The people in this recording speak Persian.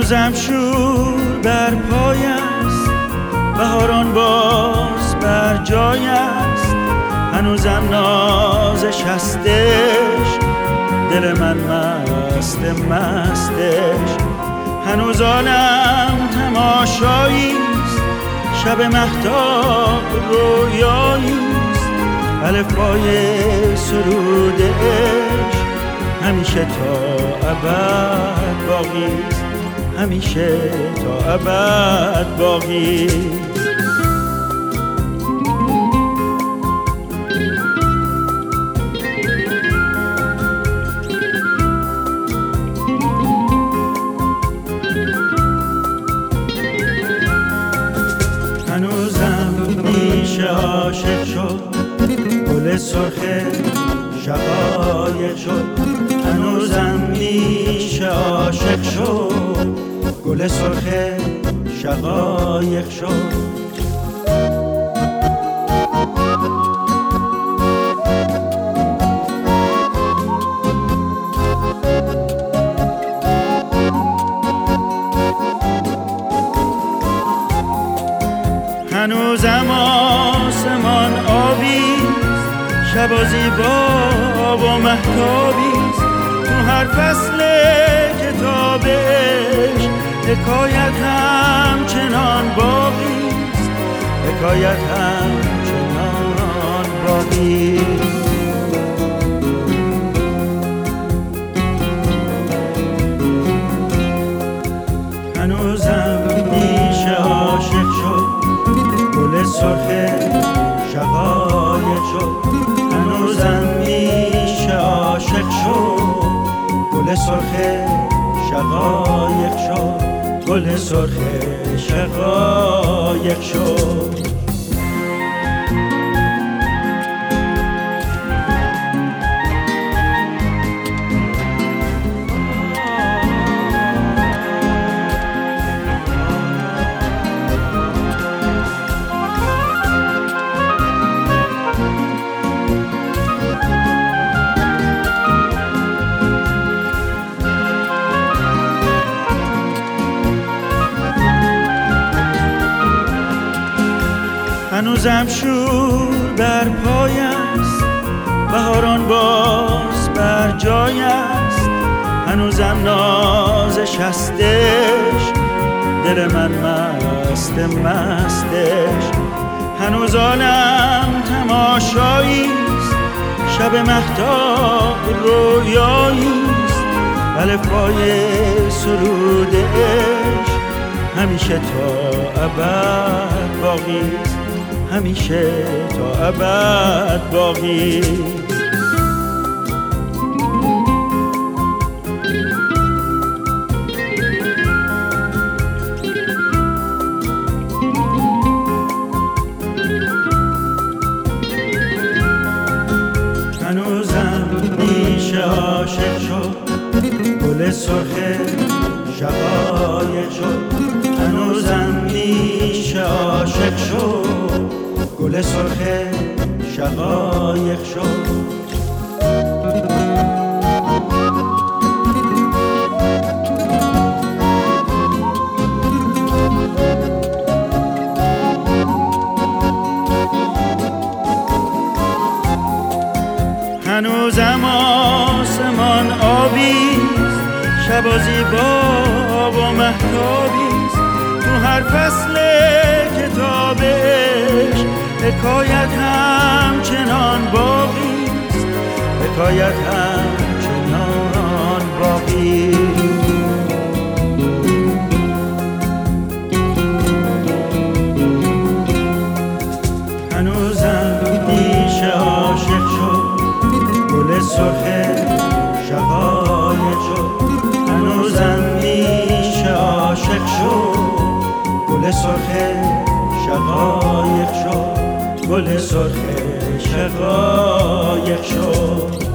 هنوزم شور بر پای است، بهاران باز بر جای است، هنوزم نازش هستش، دل من مستش، هنوز عالم تماشاییست، شب مهتاب رویاییست، الفبای سرود عشق همیشه تا ابد باقیست، همیشه تا ابد باقیست. هنوزم میشه عاشق شد، گل سرخ شقایق شد، هنوزم میشه عاشق شد، گل سرخ شقایق شد. هنوزم آسمان آبیست، شب زیبا و مهتابیست، تو هر فصل کتابش حکایت همچنان باقیست، حکایت همچنان باقیست. هنوزم میشه عاشق شد، گل سرخ شقایق شد، هنوزم میشه عاشق شد، گل سرخ شقایق شد، گل سرخ شقایق شد. هنوزم شور بر پای است، بهاران باز بر جای است، هنوزم نازش هستش، دل من مستش، هنوز عالم تماشاییست، شب مهتاب رویاییست، الفبای سرود عشق همیشه تا ابد باقیست، همیشه تا ابد باقیست. هنوزم میشه عاشق شد، گل سرخ شقایق شد، هنوزم میشه عاشق شد، گل سرخ شقایق شد. هنوزم آسمان آبیست، شب زیبا و مهتابیست، تو هر فصل کتابش حکایت همچنان باقیست، حکایت همچنان باقیست. هنوزم میشه عاشق شد، گل سرخ شقایق شد، هنوزم میشه عاشق شد، گل سرخ شقایق شد، گل سرخ شقایق شد.